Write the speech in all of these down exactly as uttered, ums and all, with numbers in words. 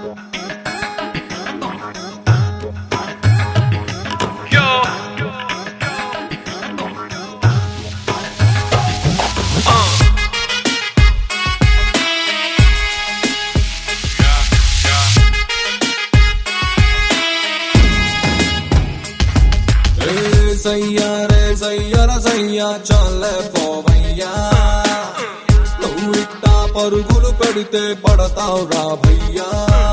సయ్యా రే సయ్యర సయ్యా చాలే పోవయ్యా నువ్వు ఇట్టా పరుగులు పెడితే పడతావు రా భయ్యా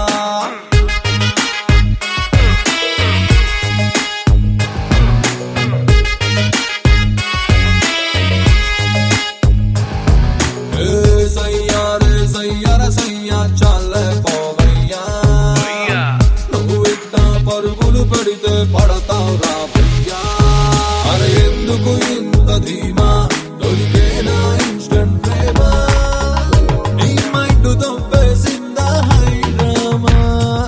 సయ్యా రే సయ్యర సయ్యా చాలే పోవయ్యా నువ్వు ఇట్టా పరుగులు పెడితే పడతావు రా భయ్యా అరే ఎందుకు ఇంత ధీమా దొరికేనా ఇన్స్టెంట్ ప్రేమ నీ మైండ్ తప్పేసిందా హైడ్రామా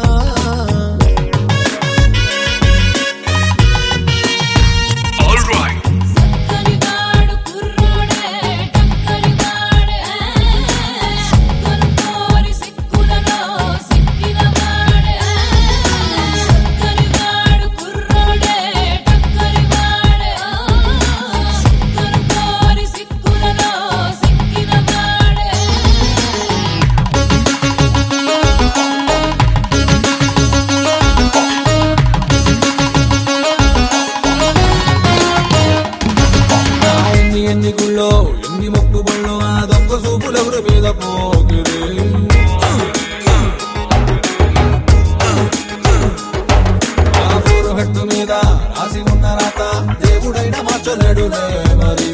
ఎన్ని గుళ్ళో ఎన్ని మొక్కుబళ్ళు ఆ దొంగ చూపులెవరి మీద పోగిరే ఆ ఫోర్ హెడ్ మీద రాసి ఉన్న రాత దేవుడైనా మార్చలేడులే మరి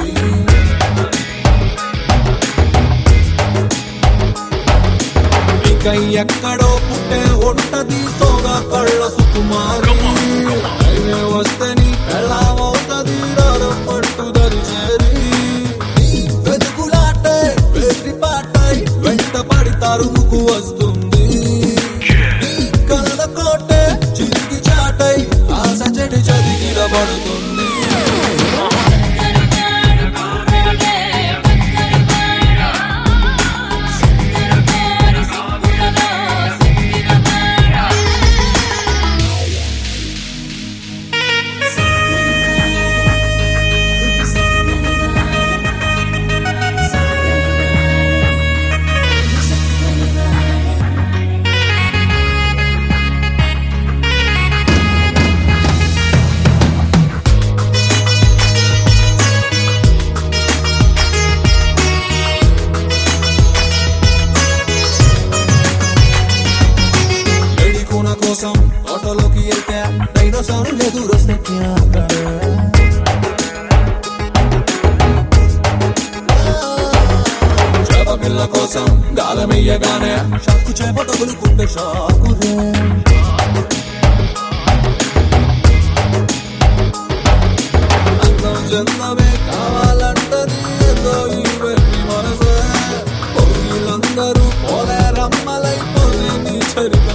ఇక ఎక్కడో పుట్టే ఒంటది సోగా కళ్ళ సుకుమారి హైవే వస్తే నీ పెళ్ళామవుతుంది రారం పట్టుదరి చేరి వెతుకులాటే వేసి పాటై వెంట పడితారు ముగ్గు వస్తుంది కలద కోటే చిరికి చాటై ఆశ చెడి చదిగిల పడుతుంది కోసం తోటలోకి వెళ్తే డైనోసార్ ఎదురొస్తే చేప పిల్ల కోసం గాలమెయ్యగానే షాకు చేప తగులుకుంటే షాకురే అందం చందమే కావాలంటది ఏదో ఈ వెర్రి మనసే వీళ్ళందరూ పోలే రమ్మలైపోయి నీ చరిత్ర